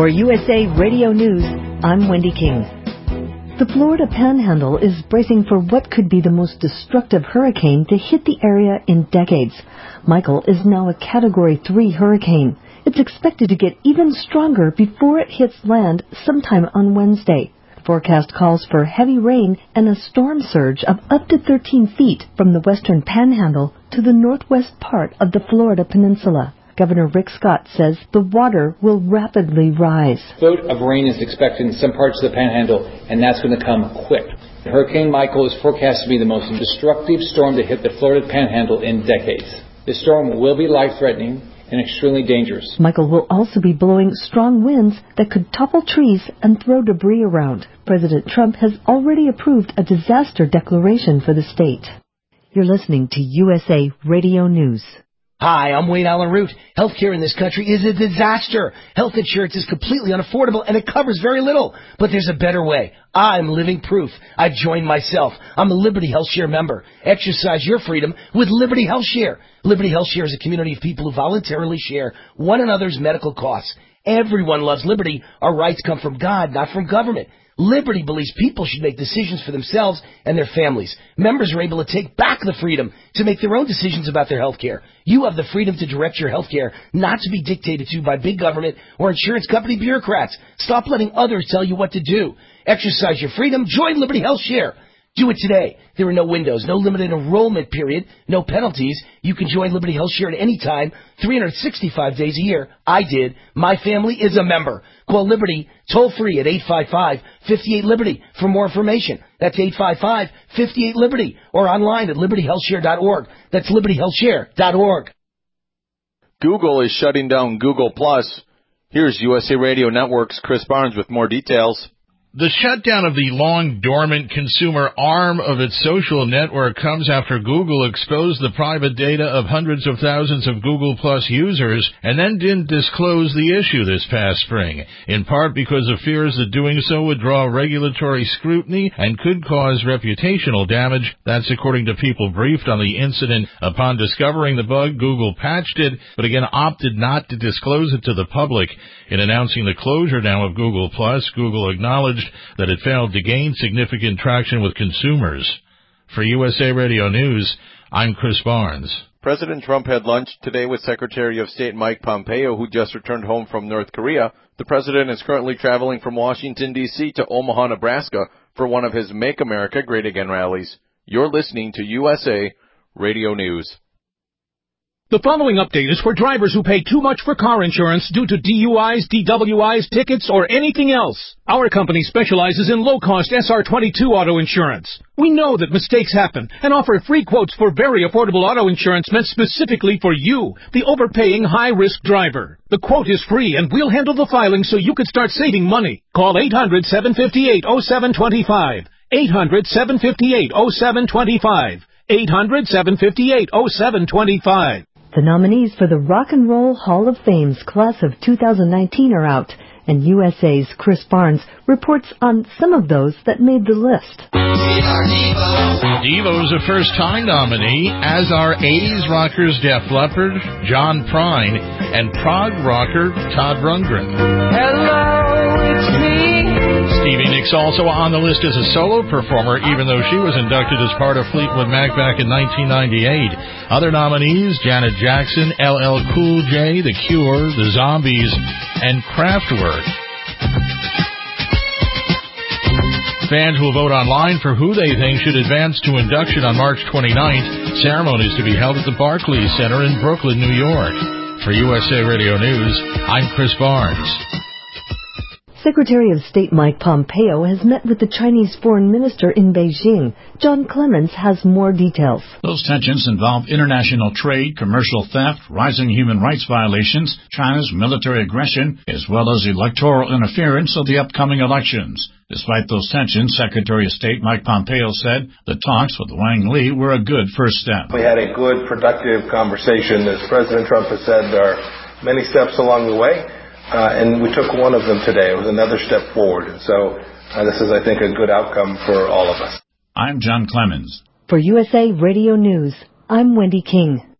For USA Radio News, I'm Wendy King. The Florida Panhandle is bracing for what could be the most destructive hurricane to hit the area in decades. Michael is now a Category 3 hurricane. It's expected to get even stronger before it hits land sometime on Wednesday. The forecast calls for heavy rain and a storm surge of up to 13 feet from the western Panhandle to the northwest part of the Florida Peninsula. Governor Rick Scott says the water will rapidly rise. A foot of rain is expected in some parts of the Panhandle, and that's going to come quick. Hurricane Michael is forecast to be the most destructive storm to hit the Florida Panhandle in decades. This storm will be life-threatening and extremely dangerous. Michael will also be blowing strong winds that could topple trees and throw debris around. President Trump has already approved a disaster declaration for the state. You're listening to USA Radio News. Hi, I'm Wayne Allen Root. Healthcare in this country is a disaster. Health insurance is completely unaffordable, and it covers very little. But there's a better way. I'm living proof. I joined myself. I'm a Liberty HealthShare member. Exercise your freedom with Liberty HealthShare. Liberty HealthShare is a community of people who voluntarily share one another's medical costs. Everyone loves liberty. Our rights come from God, not from government. Liberty believes people should make decisions for themselves and their families. Members are able to take back the freedom to make their own decisions about their health care. You have the freedom to direct your health care, not to be dictated to by big government or insurance company bureaucrats. Stop letting others tell you what to do. Exercise your freedom. Join Liberty HealthShare. Do it today. There are no windows, no limited enrollment period, no penalties. You can join Liberty HealthShare at any time, 365 days a year. I did. My family is a member. Call Liberty toll-free at 855-58-LIBERTY for more information. That's 855-58-LIBERTY or online at libertyhealthshare.org. That's libertyhealthshare.org. Google is shutting down Google+. Here's USA Radio Network's Chris Barnes with more details. The shutdown of the long-dormant consumer arm of its social network comes after Google exposed the private data of hundreds of thousands of Google Plus users and then didn't disclose the issue this past spring, in part because of fears that doing so would draw regulatory scrutiny and could cause reputational damage. That's according to people briefed on the incident. Upon discovering the bug, Google patched it, but again opted not to disclose it to the public. In announcing the closure now of Google Plus, Google acknowledged that it failed to gain significant traction with consumers. For USA Radio News, I'm Chris Barnes. President Trump had lunch today with Secretary of State Mike Pompeo, who just returned home from North Korea. The president is currently traveling from Washington, D.C. to Omaha, Nebraska for one of his Make America Great Again rallies. You're listening to USA Radio News. The following update is for drivers who pay too much for car insurance due to DUIs, DWIs, tickets, or anything else. Our company specializes in low-cost SR22 auto insurance. We know that mistakes happen and offer free quotes for very affordable auto insurance meant specifically for you, the overpaying high-risk driver. The quote is free, and we'll handle the filing so you can start saving money. Call 800-758-0725. 800-758-0725. 800-758-0725. The nominees for the Rock and Roll Hall of Fame's class of 2019 are out, and USA's Chris Barnes reports on some of those that made the list. Devo's a first-time nominee, as are 80s rockers Def Leppard, John Prine, and prog rocker Todd Rundgren. Hello, it's me. Stevie Nicks also on the list as a solo performer, even though she was inducted as part of Fleetwood Mac back in 1998. Other nominees, Janet Jackson, LL Cool J, The Cure, The Zombies, and Kraftwerk. Fans will vote online for who they think should advance to induction on March 29th. Ceremonies to be held at the Barclays Center in Brooklyn, New York. For USA Radio News, I'm Chris Barnes. Secretary of State Mike Pompeo has met with the Chinese foreign minister in Beijing. John Clemens has more details. Those tensions involve international trade, commercial theft, rising human rights violations, China's military aggression, as well as electoral interference of the upcoming elections. Despite those tensions, Secretary of State Mike Pompeo said the talks with Wang Li were a good first step. We had a good, productive conversation. As President Trump has said, there are many steps along the way. And we took one of them today. It was another step forward. And so this is, I think, a good outcome for all of us. I'm John Clemens. For USA Radio News, I'm Wendy King.